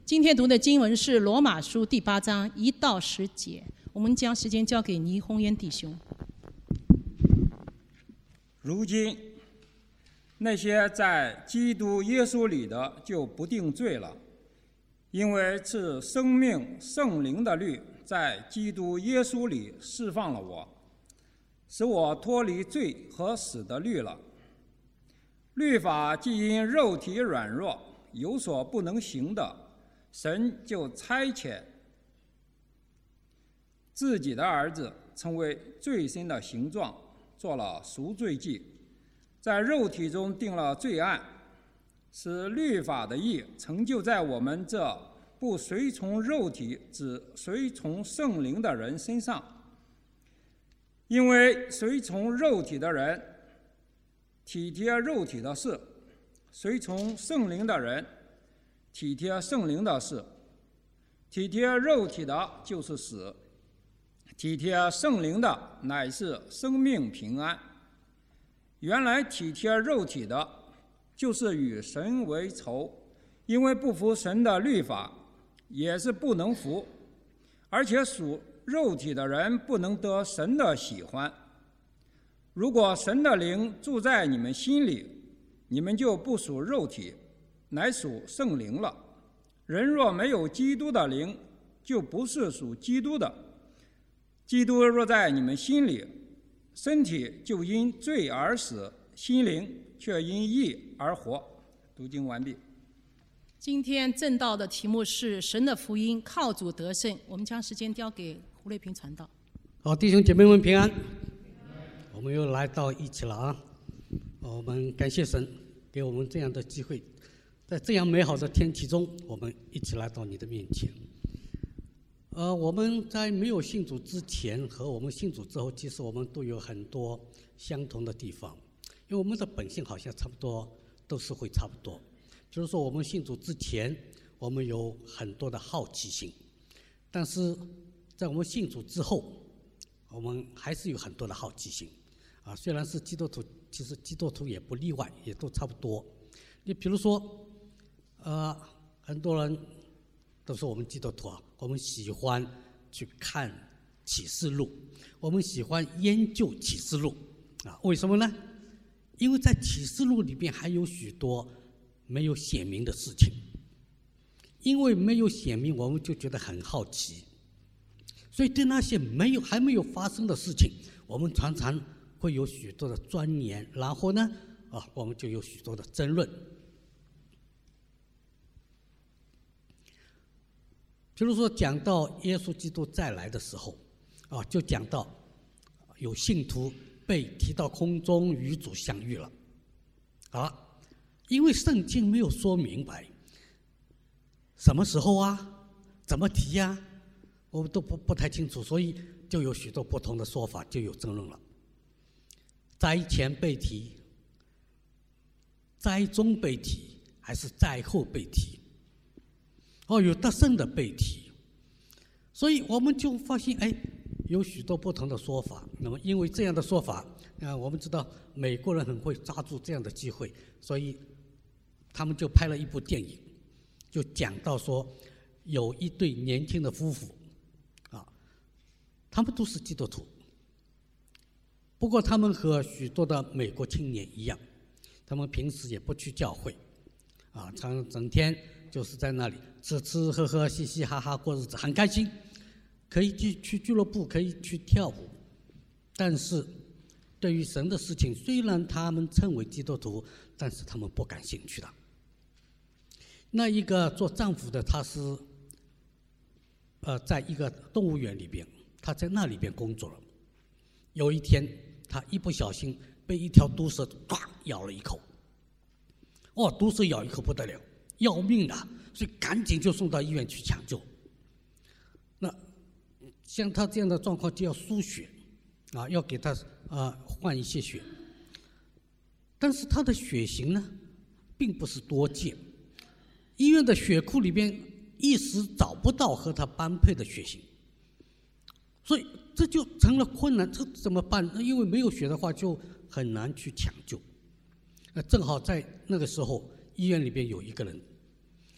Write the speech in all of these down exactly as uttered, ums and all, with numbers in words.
今天读的经文是罗马书第八章一到十节。我们将时间交给倪宏渊弟兄。 如今，那些在基督耶稣里的就不定罪了，因为赐生命圣灵的律在基督耶稣里释放了我，使我脱离罪和死的律了。律法既因肉体软弱有所不能行的，神就差遣自己的儿子成为罪身的形状，做了赎罪祭，在肉体中定了罪案，使律法的义成就在我们这不随从肉体只随从圣灵的人身上。因为随从肉体的人体贴肉体的事，随从圣灵的人体贴圣灵的事。体贴肉体的就是死，体贴圣灵的乃是生命平安。原来体贴肉体的就是与神为仇，因为不服神的律法，也是不能服，而且属肉体的人不能得神的喜欢。如果神的灵住在你们心里，你们就不属肉体，乃属圣灵了。人若没有基督的灵，就不是属基督的。基督若在你们心里，身体就因罪而死，心灵却因义而活。读经完毕。 今天正道的题目是神的福音靠主得胜。我们将时间交给胡瑞平传道。 好，弟兄姐妹们平安。我们又来到一起了啊！我们感谢神给我们这样的机会，在这样美好的天气中，我们一起来到你的面前。呃，我们在没有信主之前和我们信主之后，其实我们都有很多相同的地方，因为我们的本性好像差不多，都是会差不多。就是说，我们信主之前，我们有很多的好奇心，但是在我们信主之后，我们还是有很多的好奇心。啊，虽然是基督徒，其实基督徒也不例外，也都差不多。你比如说，呃，很多人都说我们基督徒啊，我们喜欢去看启示录，我们喜欢研究启示录啊，为什么呢？因为在启示录里边还有许多没有写明的事情，因为没有写明，我们就觉得很好奇，所以对那些没有还没有发生的事情，我们常常会有许多的钻研，然后呢，啊，我们就有许多的争论。比如说，讲到耶稣基督再来的时候，啊，就讲到有信徒被提到空中与主相遇了，啊，因为圣经没有说明白什么时候啊，怎么提呀、啊，我们都不不太清楚，所以就有许多不同的说法，就有争论了。灾前被提，灾中被提，还是灾后被提？哦，有得胜的被提，所以我们就发现，哎，有许多不同的说法。那么，因为这样的说法，啊，我们知道美国人很会抓住这样的机会，所以他们就拍了一部电影，就讲到说，有一对年轻的夫妇，啊，他们都是基督徒。不过他们和许多的美国青年一样，他们平时也不去教会，啊，常整天就是在那里吃吃喝喝、嘻嘻哈哈过日子，很开心，可以去去俱乐部，可以去跳舞。但是对于神的事情，虽然他们称为基督徒，但是他们不感兴趣的。那一个做丈夫的，他是呃，在一个动物园里边，他在那里边工作了。有一天，他一不小心被一条毒蛇唰咬了一口。哦，毒蛇咬一口不得了，要命的，所以赶紧就送到医院去抢救。那像他这样的状况就要输血，啊，要给他啊换一些血。但是他的血型呢，并不是多见，医院的血库里边一时找不到和他般配的血型，所以这就成了困难，这怎么办？因为没有血的话，就很难去抢救。那正好在那个时候，医院里边有一个人，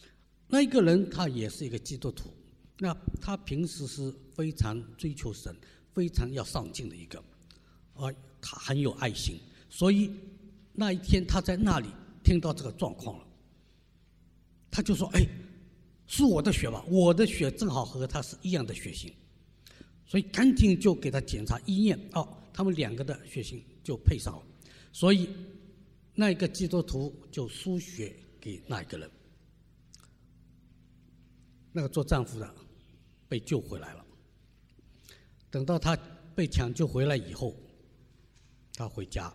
那一个人他也是一个基督徒，那他平时是非常追求神，非常要上进的一个，啊，他很有爱心，所以那一天他在那里听到这个状况了，他就说：“哎，是我的血吧？我的血正好和他是一样的血型。”所以赶紧就给他检查一验，哦，他们两个的血型就配上了，所以那一个基督徒就输血给那一个人，那个做丈夫的被救回来了。等到他被抢救回来以后，他回家。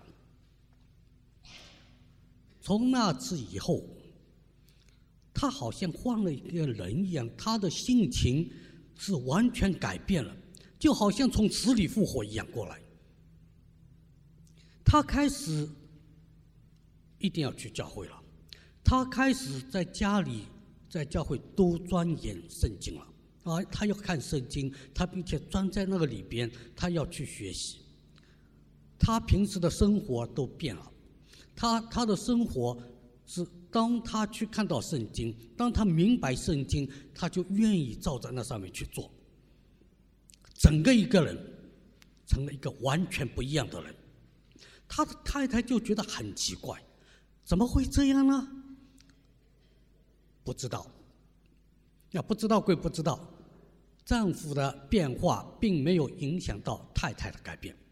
从那次以后，他好像换了一个人一样，他的性情是完全改变了，就好像从死里复活一样过来。他开始一定要去教会了，他开始在家里在教会都钻研圣经了啊，他要看圣经，他并且钻在那个里边，他要去学习。他平时的生活都变了，他他的生活是当他去看到圣经，当他明白圣经，他就愿意照着那上面去做。整个一个人成了一个完全不一样的人。他的太太就觉得很奇怪，怎么会这样呢？不知道，那不知道归不知道，丈夫的变化并没有影响到太太的改变。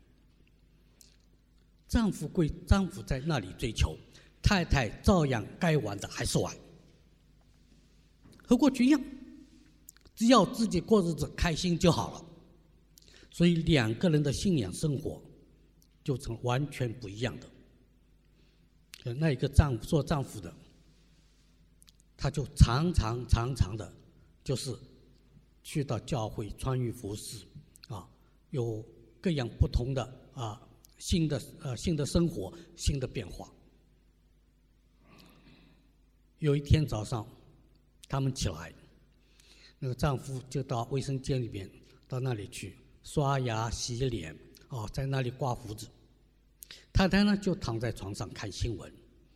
丈夫归丈夫在那里追求，太太照样该玩的还是玩，和过去一样，只要自己过日子开心就好了。所以两个人的信仰生活就成完全不一样的。那一个丈夫做丈夫的，他就常常常常的，就是去到教会穿衣服饰啊，有各样不同的啊新的呃新的生活，新的变化。有一天早上，他们起来，那个丈夫就到卫生间里边，到那里去刷牙、洗脸，哦，在那里刮胡子。太太呢就躺在床上看新闻。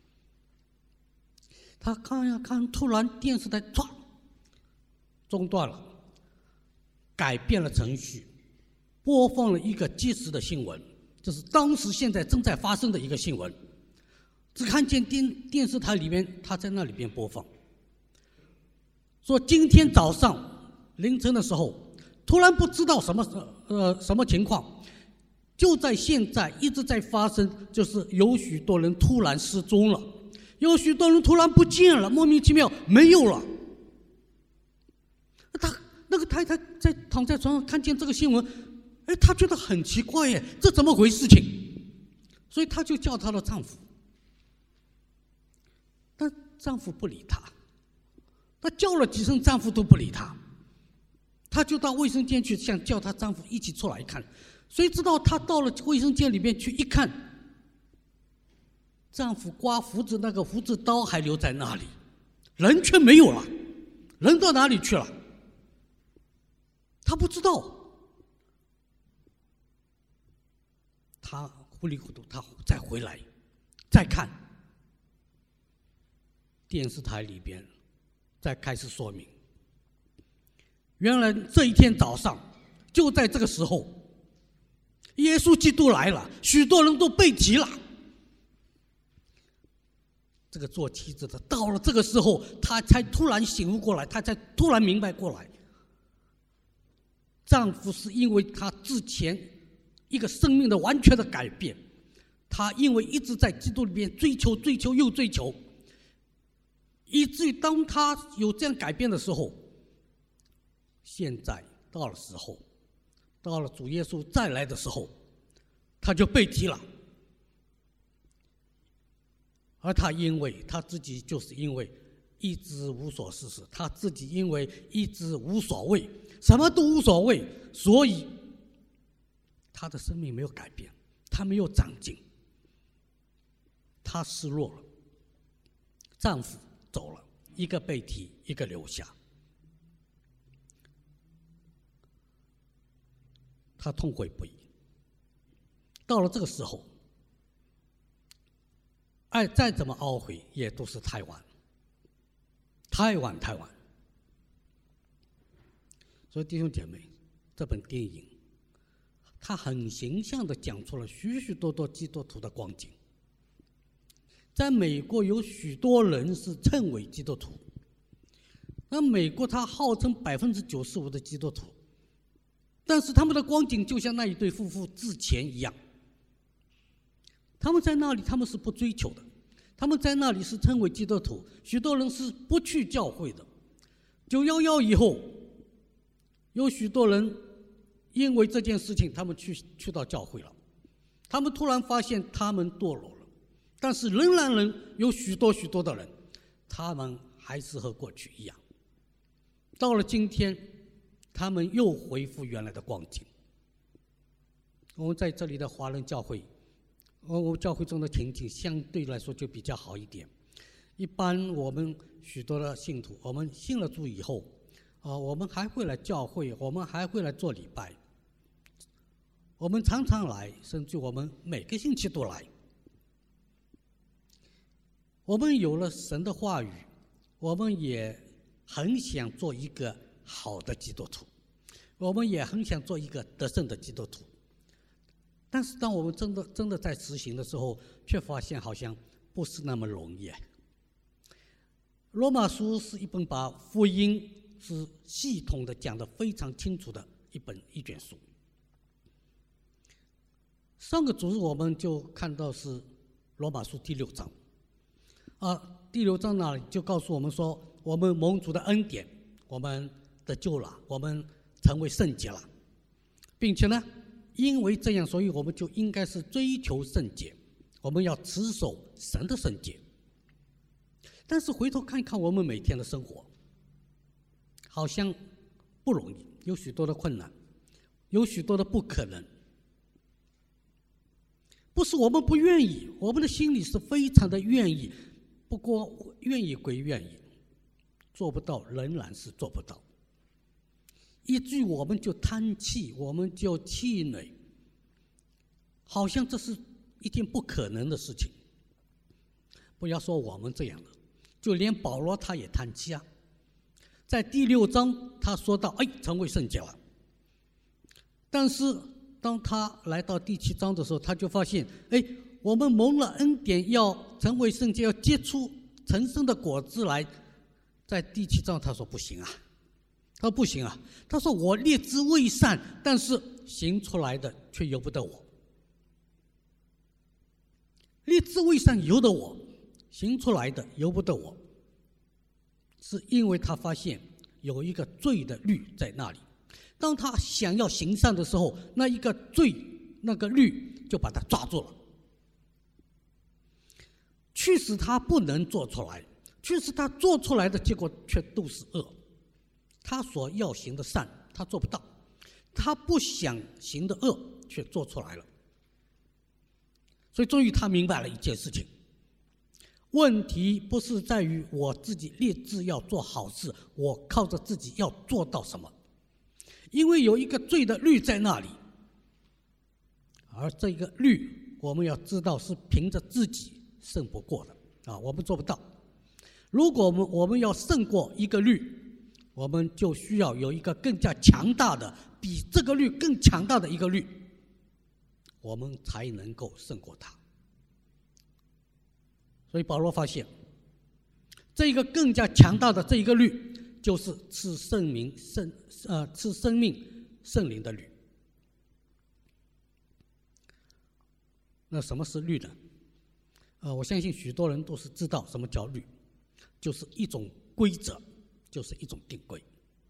他看呀看，突然电视台唰中断了，改变了程序，播放了一个即时的新闻，这是当时现在正在发生的一个新闻。只看见电电视台里面，他在那里边播放，说今天早上凌晨的时候，突然不知道什么呃什么情况，就在现在一直在发生，就是有许多人突然失踪了，有许多人突然不见了，莫名其妙没有了。他那个太太在躺在床上看见这个新闻，哎，她觉得很奇怪耶，这怎么回事情？所以她就叫她的丈夫。但丈夫不理她，她叫了几声，丈夫都不理她。她就到卫生间去，想叫她丈夫一起出来看。谁知道她到了卫生间里面去一看，丈夫刮胡子那个胡子刀还留在那里，人却没有了，人到哪里去了？她不知道。她糊里糊涂，她再回来，再看。电视台里边再开始说明，原来这一天早上就在这个时候，耶稣基督来了，许多人都被提了。这个做妻子的到了这个时候，他才突然醒悟过来，他才突然明白过来，丈夫是因为他之前一个生命的完全的改变，他因为一直在基督里面追求追求又追求，以至于当他有这样改变的时候，现在到了时候，到了主耶稣再来的时候，他就被提了。而他因为他自己就是因为一直无所事事，他自己因为一直无所谓，什么都无所谓，所以他的生命没有改变，他没有长进，他失落了。丈夫走了，一个被提，一个留下。他痛悔不已。到了这个时候，爱再怎么懊悔，也都是太晚，太晚，太晚。 所以弟兄姐妹，这本电影它很形象地讲出了许许多多基督徒的光景。在美国有许多人是称为基督徒，那美国它号称百分之九十五的基督徒，但是他们的光景就像那一对夫妇之前一样，他们在那里他们是不追求的，他们在那里是称为基督徒，许多人是不去教会的。九一一以后，有许多人因为这件事情他们去去到教会了，他们突然发现他们堕落了，但是仍然人有许多许多的人，他们还是和过去一样。到了今天，他们又恢复原来的光景。我们在这里的华人教会，我们教会中的情景相对来说就比较好一点。一般我们许多的信徒，我们信了主以后，啊、呃，我们还会来教会，我们还会来做礼拜，我们常常来，甚至我们每个星期都来。我们有了神的话语，我们也很想做一个好的基督徒，我们也很想做一个得胜的基督徒。但是当我们真的真的在实行的时候，却发现好像不是那么容易。罗马书是一本把福音是系统的讲得非常清楚的一本一卷书。上个主日我们就看到是罗马书第六章，啊，第六章那里就告诉我们说，我们蒙主的恩典，我们得救了，我们成为圣洁了，并且呢，因为这样，所以我们就应该是追求圣洁，我们要持守神的圣洁。但是回头看看我们每天的生活，好像不容易，有许多的困难，有许多的不可能。不是我们不愿意，我们的心里是非常的愿意，不过愿意归愿意，做不到仍然是做不到。一句我们就叹气，我们就气馁，好像这是一件不可能的事情。不要说我们这样了，就连保罗他也叹气啊。在第六章他说到，哎，成为圣洁了。但是当他来到第七章的时候，他就发现，哎，我们蒙了恩典，要成为圣洁，要结出成生的果子来。在第七章他说不行啊，他说不行啊，他说我立志为善，但是行出来的却由不得我。立志为善由得我，行出来的由不得我，是因为他发现有一个罪的律在那里。当他想要行善的时候，那一个罪那个律就把他抓住了，驱使他不能做出来，驱使他做出来的结果却都是恶。他所要行的善他做不到，他不想行的恶却做出来了。所以终于他明白了一件事情，问题不是在于我自己立志要做好事，我靠着自己要做到什么，因为有一个罪的律在那里，而这个律我们要知道是凭着自己胜不过的啊，我们做不到。如果我们我们要胜过一个律，我们就需要有一个更加强大的，比这个律更强大的一个律，我们才能够胜过它。所以保罗发现，这个更加强大的这一个律，就是赐圣名圣呃赐生命圣灵的律。那什么是律呢？呃，我相信许多人都是知道什么叫律，就是一种规则，就是一种定规。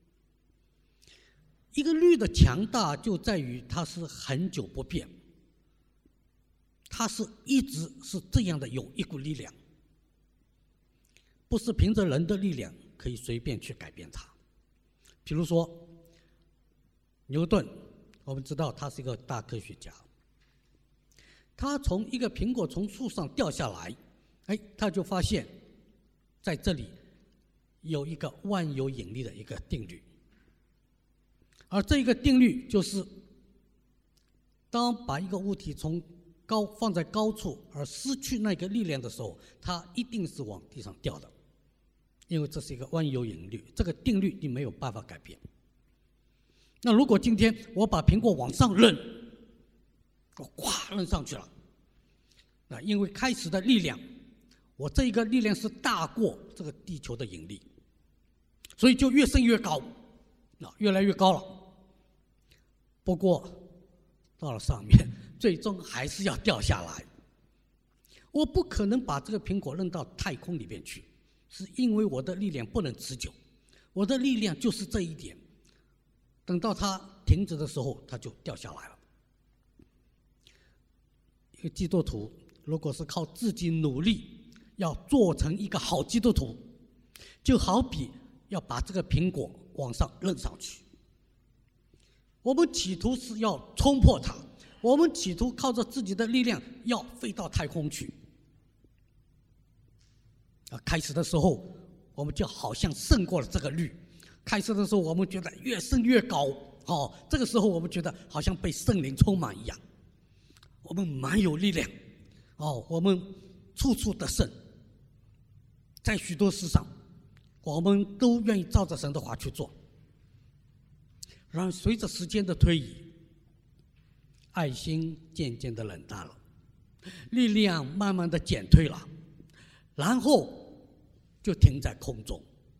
一个律的强大就在于它是很久不变，它是一直是这样的，有一股力量，不是凭着人的力量可以随便去改变它。比如说牛顿，我们知道他是一个大科学家，他从一个苹果从树上掉下来，哎，他就发现在这里有一个万有引力的一个定律，而这一个定律就是，当把一个物体从高放在高处而失去那个力量的时候，它一定是往地上掉的，因为这是一个万有引力，这个定律你没有办法改变。 那如果今天我把苹果往上扔，我咵扔上去了，那因为开始的力量，我这一个力量是大过这个地球的引力，所以就越升越高，那越来越高了。不过到了上面，最终还是要掉下来。我不可能把这个苹果扔到太空里面去，是因为我的力量不能持久，我的力量就是这一点。等到它停止的时候，它就掉下来了。一个基督徒如果是靠自己努力要做成一个好基督徒，就好比要把这个苹果往上扔上去。我们企图是要冲破它，我们企图靠着自己的力量要飞到太空去。啊，开始的时候我们就好像胜过了这个律，开始的时候我们觉得越升越高，哦，这个时候我们觉得好像被圣灵充满一样，我们蛮有力量，哦，我们处处得胜，在许多事上我们都愿意照着神的话去做。然而随着时间的推移，爱心渐渐的冷淡了，力量慢慢的减退了，然后就停在空中。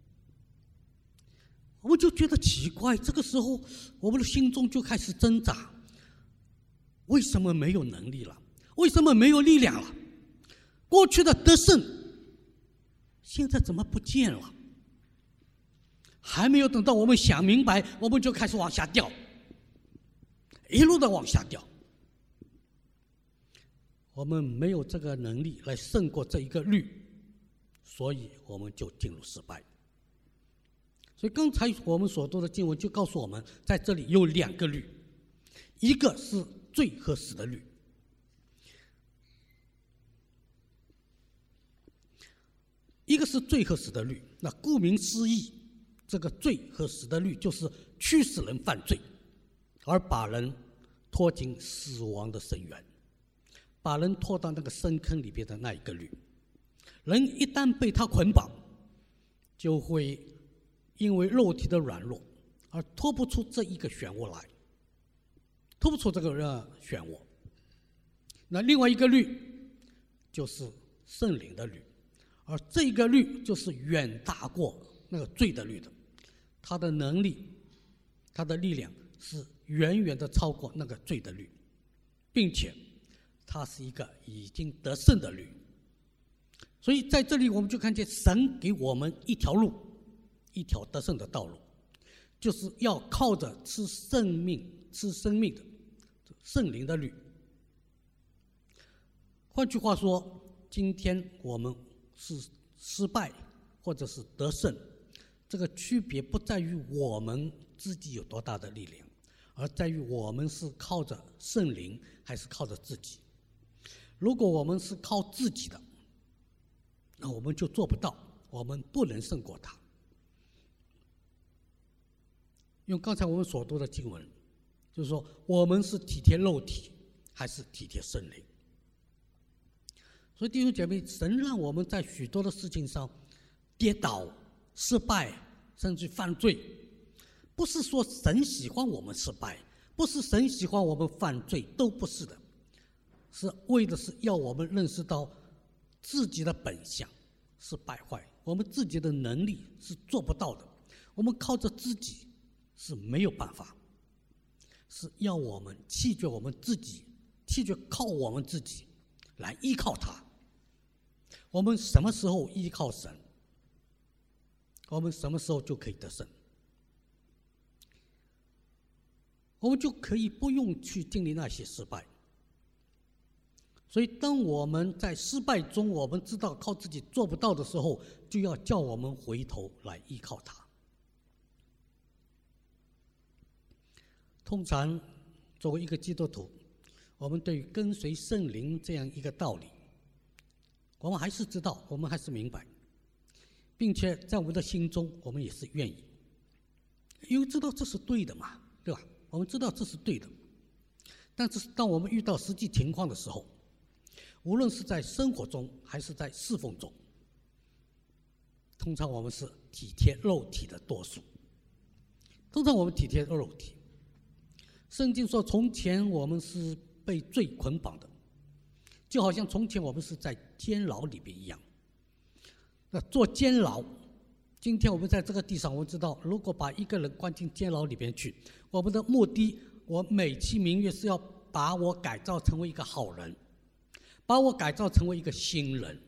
我们就觉得奇怪，这个时候我们的心中就开始挣扎，为什么没有能力了？为什么没有力量了？过去的得胜现在怎么不见了？还没有等到我们想明白，我们就开始往下掉，一路的往下掉。我们没有这个能力来胜过这一个律，所以我们就进入失败。所以刚才我们所读的经文就告诉我们，在这里有两个律，一个是罪和死的律，一个是罪和死的律。那顾名思义，这个罪和死的律就是驱使人犯罪，而把人拖进死亡的深渊，把人拖到那个深坑里边的那一个律。人一旦被他捆绑，就会因为肉体的软弱而脱不出这一个漩涡来，脱不出这个漩涡。那另外一个律就是圣灵的律，而这一个律就是远大过那个罪的律的，它的能力，它的力量是远远的超过那个罪的律，并且它是一个已经得胜的律。所以在这里我们就看见神给我们一条路，一条得胜的道路，就是要靠着吃生命吃生命的圣灵的律。换句话说，今天我们是失败或者是得胜，这个区别不在于我们自己有多大的力量，而在于我们是靠着圣灵还是靠着自己。如果我们是靠自己的，那我们就做不到，我们不能胜过他。用刚才我们所读的经文，就是说我们是体贴肉体还是体贴圣灵。所以弟兄姐妹，神让我们在许多的事情上跌倒、失败，甚至犯罪，不是说神喜欢我们失败，不是神喜欢我们犯罪，都不是的，是为的是要我们认识到自己的本相是败坏，我们自己的能力是做不到的，我们靠着自己是没有办法，是要我们弃绝我们自己，弃绝靠我们自己来依靠他。我们什么时候依靠神，我们什么时候就可以得胜，我们就可以不用去经历那些失败。所以当我们在失败中，我们知道靠自己做不到的时候，就要叫我们回头来依靠他。通常作为一个基督徒，我们对于跟随圣灵这样一个道理，我们还是知道，我们还是明白，并且在我们的心中我们也是愿意，因为知道这是对的嘛，对吧？我们知道这是对的。但是当我们遇到实际情况的时候，无论是在生活中还是在侍奉中，通常我们是体贴肉体的多数。通常我们体贴肉体， 圣经说，从前我们是被罪捆绑的，就好像从前我们是在监牢里边一样。那做监牢，今天我们在这个地上，我们知道，如果把一个人关进监牢里边去，我们的目的，我美其名曰是要把我改造成为一个好人，把我改造成为一个新人。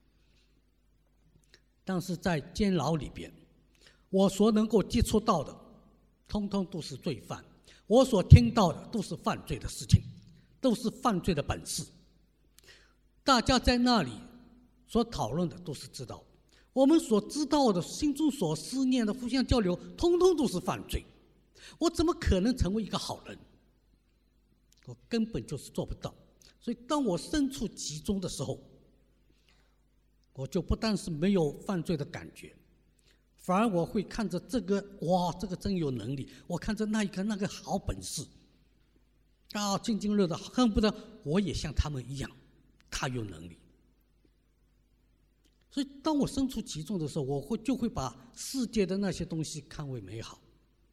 但是在监牢里边，我所能够接触到的，通通都是罪犯；我所听到的都是犯罪的事情，都是犯罪的本事。大家在那里所讨论的都是知道，我们所知道的、心中所思念的、互相交流，通通都是犯罪。我怎么可能成为一个好人？我根本就是做不到。所以，当我身处其中的时候，我就不但是没有犯罪的感觉，反而我会看着这个，哇，这个真有能力；我看着那一个那个好本事，啊，津津乐道，恨不得我也像他们一样，他有能力。所以，当我身处其中的时候，我会就会把世界的那些东西看为美好。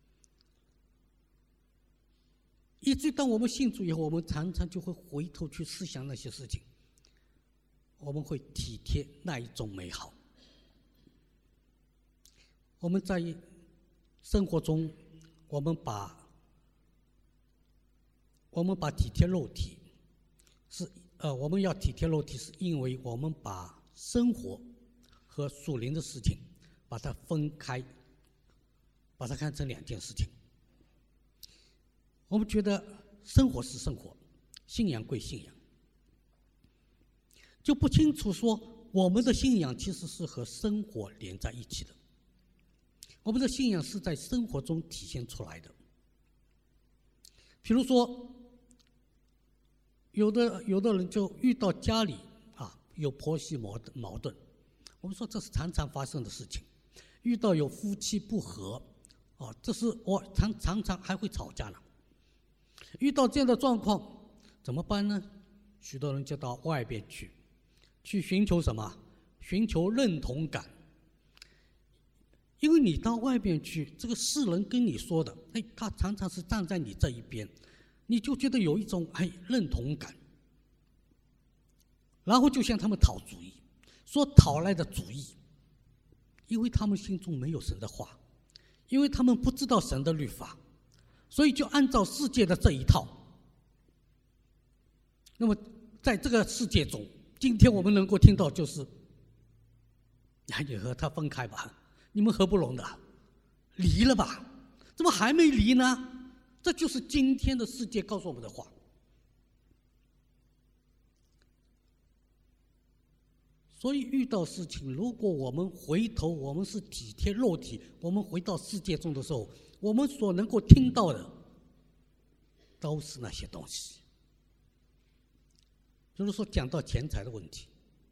以至于当我们信主以后，我们常常就会回头去思想那些事情，我们会体贴那一种美好。我们在生活中，我们把我们把体贴肉体，是呃，我们要体贴肉体，是因为我们把生活和属灵的事情把它分开，把它看成两件事情。我们觉得生活是生活，信仰归信仰，就不清楚说我们的信仰其实是和生活连在一起的。我们的信仰是在生活中体现出来的。比如说，有的有的人就遇到家里啊有婆媳矛矛盾，我们说这是常常发生的事情。遇到有夫妻不和，啊，这是我常常常还会吵架呢。遇到这样的状况怎么办呢？许多人就到外边去，去寻求什么？寻求认同感。因为你到外边去，这个世人跟你说的，哎，他常常是站在你这一边，你就觉得有一种哎认同感。然后就向他们讨主意，说讨来的主意，因为他们心中没有神的话，因为他们不知道神的律法，所以就按照世界的这一套。那么在这个世界中，今天我们能够听到就是，哎，你和他分开吧，你们合不拢的，离了吧，怎么还没离呢？这就是今天的世界告诉我们的话。所以遇到事情，如果我们回头，我们是体贴肉体，我们回到世界中的时候，我们所能够听到的都是那些东西。比如说讲到钱财的问题，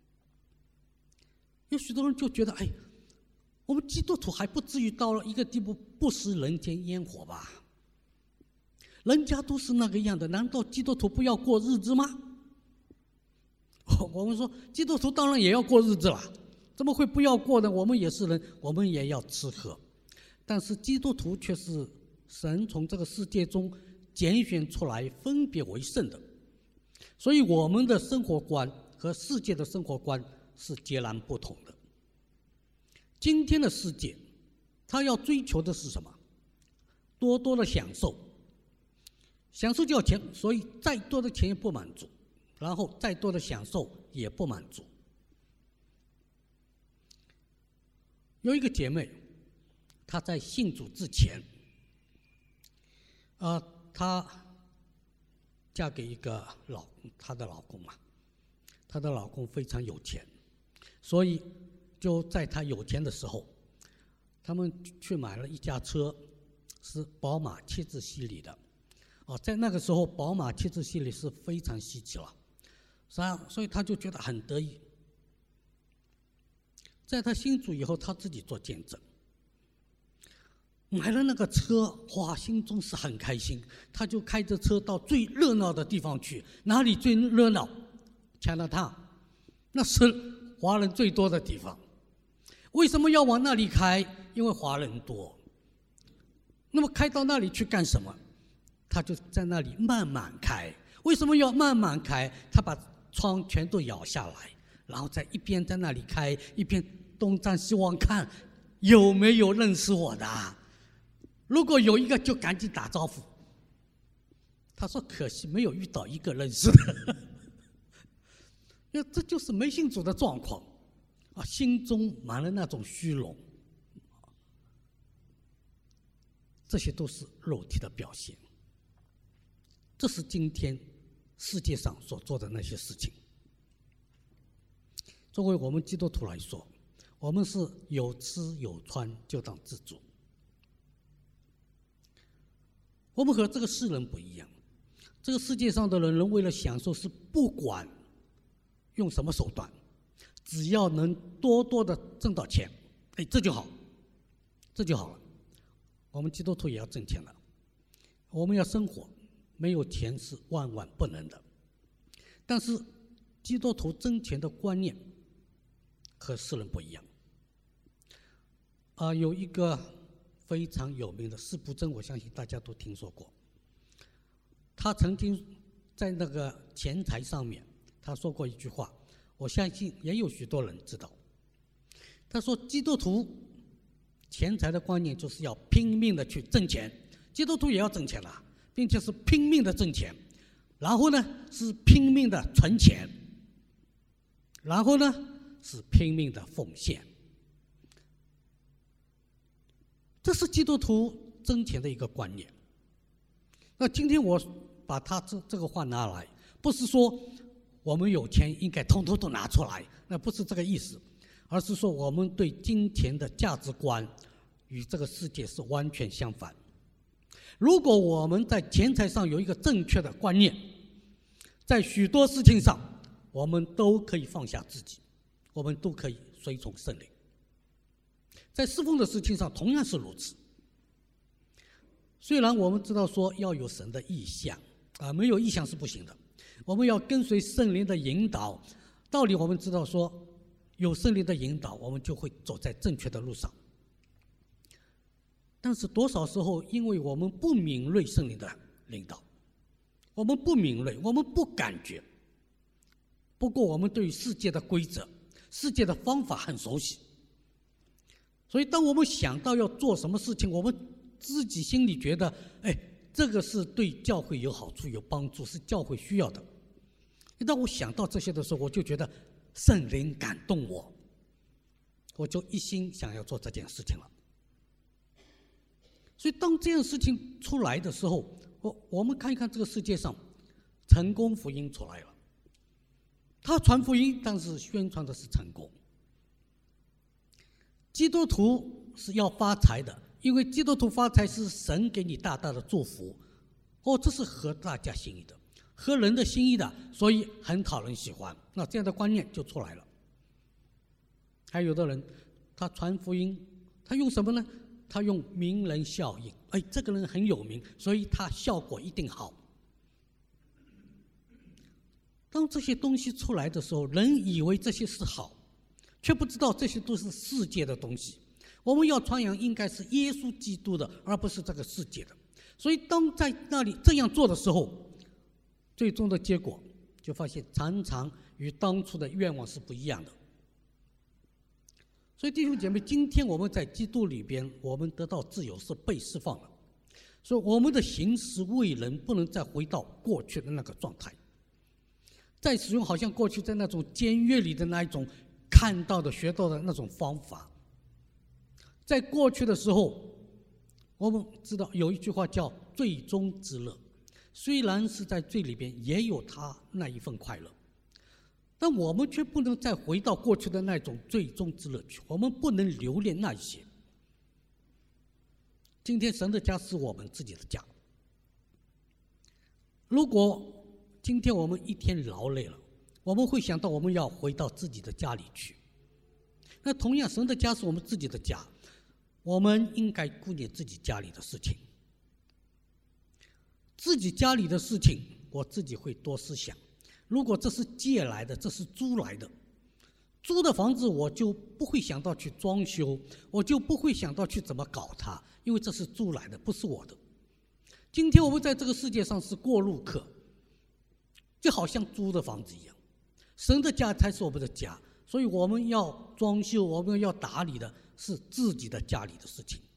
有许多人就觉得，哎，我们基督徒还不至于到了一个地步不食人间烟火吧？人家都是那个样的，难道基督徒不要过日子吗？我们说基督徒当然也要过日子了，怎么会不要过呢？我们也是人，我们也要吃喝。但是基督徒却是神从这个世界中拣选出来分别为圣的，所以我们的生活观和世界的生活观是截然不同的。今天的世界他要追求的是什么？多多的享受，享受就要钱，所以再多的钱也不满足，然后再多的享受也不满足。有一个姐妹，她在信主之前，呃，她嫁给一个老她的老公嘛，她的老公非常有钱，所以就在她有钱的时候，他们去买了一架车，是宝马七字系列的。哦，在那个时候，宝马七字系列是非常稀奇了，所以他就觉得很得意。在他信主以后，他自己做见证，买了那个车，哇，心中是很开心。他就开着车到最热闹的地方去，哪里最热闹？加拿大，那是华人最多的地方。为什么要往那里开？因为华人多。那么开到那里去干什么？ 他就在那里慢慢开。为什么要慢慢开？他把窗全都摇下来，然后在一边在那里开，一边东张西望看有没有认识我的。如果有一个就赶紧打招呼。他说可惜没有遇到一个认识的。因为这就是没信主的状况啊，心中满了那种虚荣，这些都是肉体的表现。这是今天世界上所做的那些事情。作为我们基督徒来说，我们是有吃有穿就当知足。我们和这个世人不一样，这个世界上的人人为了享受是不管用什么手段，只要能多多的挣到钱，哎，这就好，这就好了。我们基督徒也要挣钱了，我们要生活，没有钱是万万不能的。但是基督徒挣钱的观念和世人不一样。啊、呃，有一个非常有名的司布真，我相信大家都听说过。他曾经在那个钱财上面，他说过一句话，我相信也有许多人知道。他说，基督徒钱财的观念就是要拼命的去挣钱，基督徒也要挣钱了，并且是拼命的挣钱，然后呢是拼命的存钱，然后呢是拼命的奉献。这是基督徒挣钱的一个观念。那今天我把他这这个话拿来，不是说我们有钱应该统统都拿出来，那不是这个意思，而是说我们对金钱的价值观与这个世界是完全相反。如果我们在钱财上有一个正确的观念，在许多事情上我们都可以放下自己，我们都可以随从圣灵。在侍奉的事情上同样是如此。虽然我们知道说要有神的意象啊，没有意象是不行的，我们要跟随圣灵的引导。道理我们知道说，有圣灵的引导，我们就会走在正确的路上。但是多少时候，因为我们不敏锐圣灵的领导，我们不敏锐，我们不感觉。不过我们对于世界的规则、世界的方法很熟悉，所以当我们想到要做什么事情，我们自己心里觉得，哎，这个是对教会有好处、有帮助，是教会需要的。一旦我想到这些的时候，我就觉得圣灵感动我，我就一心想要做这件事情了。所以当这件事情出来的时候，我我们看一看这个世界上，成功福音出来了，他传福音，但是宣传的是成功。基督徒是要发财的，因为基督徒发财是神给你大大的祝福，哦，这是合大家心意的，合人的心意的，所以很讨人喜欢。那这样的观念就出来了。还有的人，他传福音，他用什么呢？他用名人效应，哎，这个人很有名，所以他效果一定好。当这些东西出来的时候，人以为这些是好，却不知道这些都是世界的东西。我们要传扬应该是耶稣基督的，而不是这个世界的。所以当在那里这样做的时候，最终的结果就发现常常与当初的愿望是不一样的。所以弟兄姐妹，今天我们在基督里边，我们得到自由，是被释放了。所以我们的行事为人不能再回到过去的那个状态，再使用好像过去在那种监狱里的那一种看到的学到的那种方法。在过去的时候，我们知道有一句话叫罪中之乐，虽然是在罪里边也有他那一份快乐，但我们却不能再回到过去的那种罪中之乐去，我们不能留恋那些。今天神的家是我们自己的家，如果今天我们一天劳累了，我们会想到我们要回到自己的家里去。那同样，神的家是我们自己的家，我们应该顾念自己家里的事情。自己家里的事情，我自己会多思想。如果这是借来的，这是租来的，租的房子我就不会想到去装修，我就不会想到去怎么搞它，因为这是租来的，不是我的。 今天我们在这个世界上是过路客，就好像租的房子一样，神的家才是我们的家，所以我们要装修，我们要打理的是自己的家里的事情。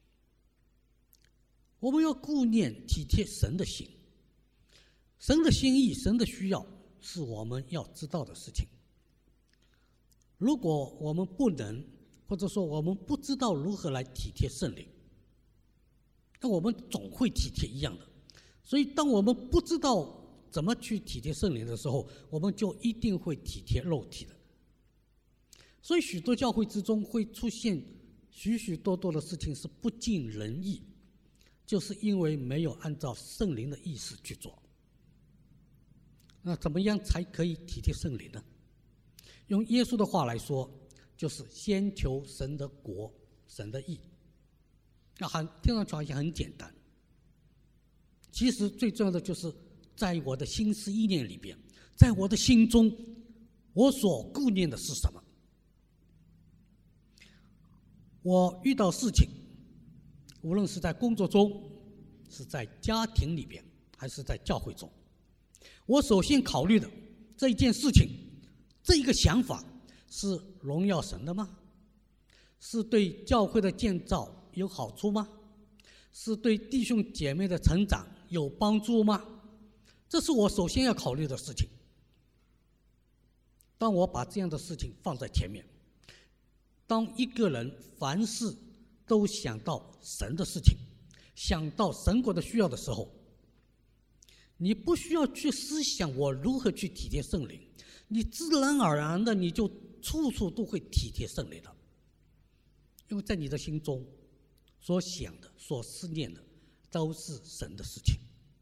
我们要顾念体贴神的心，神的心意，神的需要是我们要知道的事情。如果我们不能，或者说我们不知道如何来体贴圣灵，那我们总会体贴一样的。所以当我们不知道怎么去体贴圣灵的时候，我们就一定会体贴肉体的。所以许多教会之中会出现许许多多的事情是不尽人意，就是因为没有按照圣灵的意思去做。那怎么样才可以体贴圣灵呢？用耶稣的话来说，就是先求神的国，神的义。那很听上去好像很简单，其实最重要的就是在我的心思意念里边，在我的心中，我所顾念的是什么？我遇到事情，无论是在工作中，是在家庭里边，还是在教会中，我首先考虑的这一件事情，这一个想法是荣耀神的吗？是对教会的建造有好处吗？是对弟兄姐妹的成长有帮助吗？这是我首先要考虑的事情。当我把这样的事情放在前面，当一个人凡事都想到神的事情，想到神国的需要的时候，你不需要去思想我如何去体贴圣灵，你自然而然的你就处处都会体贴圣灵了。因为在你的心中所想的、所思念的都是神的事情。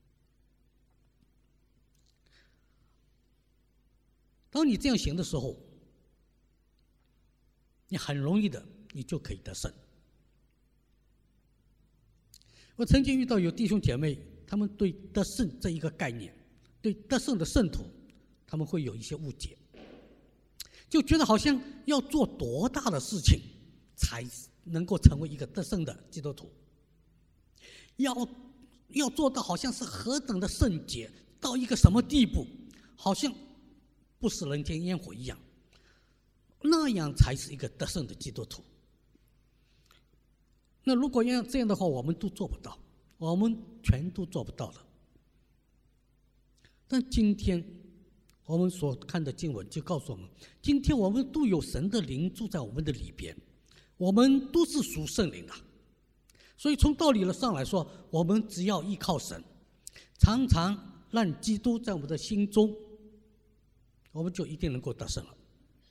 当你这样行的时候，你很容易的你就可以得胜。我曾经遇到有弟兄姐妹，他们对得胜这一个概念，对得胜的圣徒，他们会有一些误解，就觉得好像要做多大的事情才能够成为一个得胜的基督徒，要要做到好像是何等的圣洁，到一个什么地步，好像不食人间烟火一样，那样才是一个得胜的基督徒。那如果要这样的话，我们都做不到，我们全都做不到了。但今天我们所看的经文就告诉我们，今天我们都有神的灵住在我们的里边，我们都是属圣灵的。所以从道理上来说，我们只要依靠神，常常让基督在我们的心中，我们就一定能够得胜了。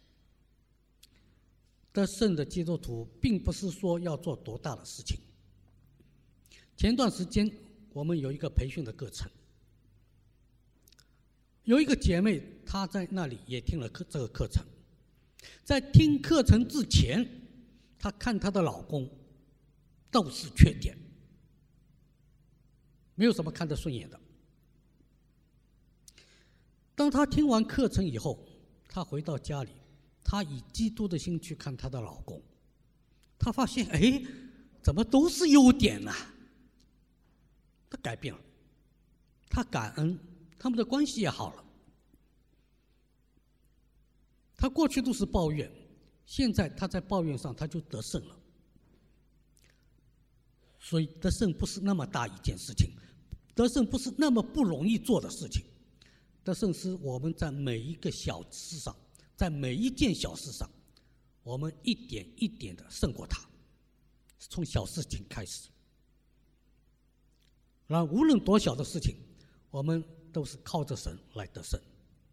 得胜的基督徒并不是说要做多大的事情。前段时间我们有一个培训的课程，有一个姐妹她在那里也听了课这个课程，在听课程之前，她看她的老公都是缺点，没有什么看得顺眼的。当她听完课程以后，她回到家里，她以基督的心去看她的老公，她发现哎，怎么都是优点呢、啊？她改变了，她感恩，他们的关系也好了。她过去都是抱怨，现在她在抱怨上她就得胜了。所以得胜不是那么大一件事情，得胜不是那么不容易做的事情，得胜是我们在每一个小事上，在每一件小事上，我们一点一点的胜过它，从小事情开始。然后无论多小的事情，我们都是靠着神来得胜。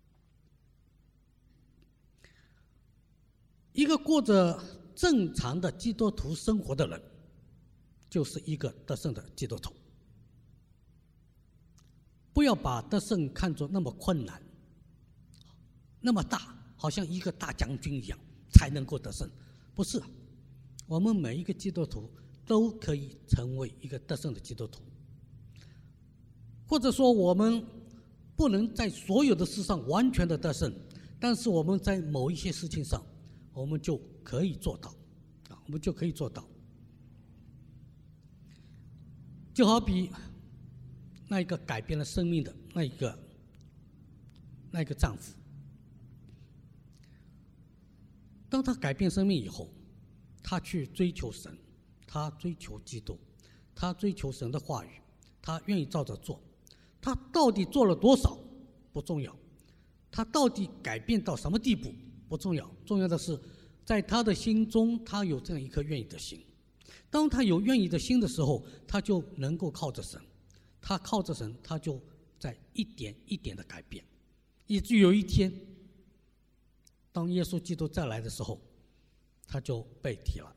一个过着正常的基督徒生活的人，就是一个得胜的基督徒。不要把得胜看作那么困难，那么大，好像一个大将军一样才能够得胜。不是，我们每一个基督徒都可以成为一个得胜的基督徒。或者说我们不能在所有的事上完全的得胜，但是我们在某一些事情上，我们就可以做到，我们就可以做到。就好比那一个改变了生命的那一个那一个丈夫。当他改变生命以后，他去追求神，他追求基督，他追求神的话语，他愿意照着做。他到底做了多少不重要，他到底改变到什么地步不重要，重要的是在他的心中，他有这样一颗愿意的心。当他有愿意的心的时候，他就能够靠着神，他靠着神，他就在一点一点的改变，以至于有一天，当耶稣基督再来的时候，他就被提了。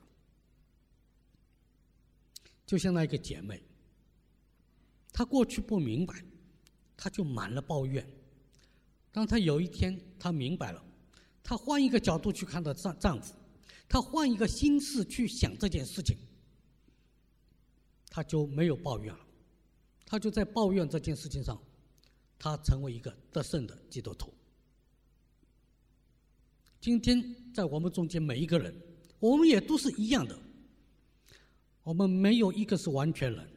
就像那一个姐妹，她过去不明白，她就满了抱怨。当她有一天她明白了，她换一个角度去看她丈丈夫，她换一个心思去想这件事情，她就没有抱怨了。她就在抱怨这件事情上，她成为一个得胜的基督徒。今天在我们中间每一个人，我们也都是一样的，我们没有一个是完全人，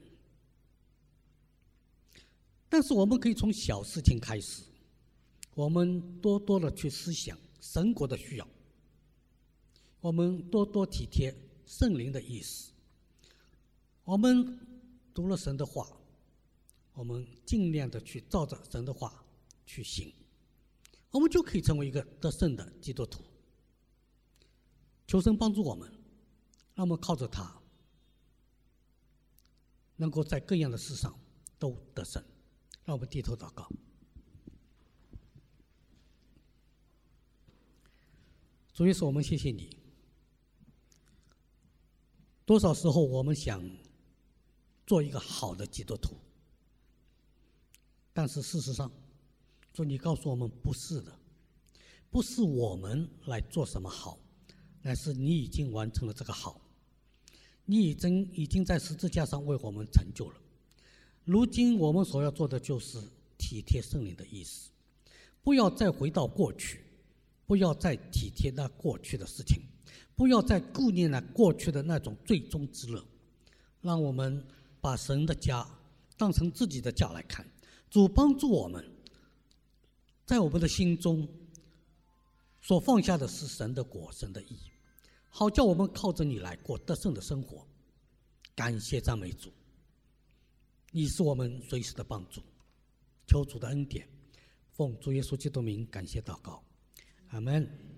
但是我们可以从小事情开始，我们多多的去思想神国的需要，我们多多体贴圣灵的意思，我们读了神的话，我们尽量的去照着神的话去行，我们就可以成为一个得胜的基督徒。求神帮助我们，让我们靠着他，能够在各样的事上都得胜。让我们低头祷告。主耶稣，我们谢谢你。多少时候我们想做一个好的基督徒，但是事实上，主你告诉我们不是的，不是我们来做什么好，乃是你已经完成了这个好，你已经已经在十字架上为我们成就了。如今我们所要做的就是体贴圣灵的意思，不要再回到过去，不要再体贴那过去的事情，不要再顾念那过去的那种最终之乐，让我们把神的家当成自己的家来看。主帮助我们，在我们的心中所放下的是神的国，神的义，好叫我们靠着你来过得胜的生活。感谢赞美主，你是我们随时的帮助。求主的恩典，奉主耶稣基督名感谢祷告，阿们。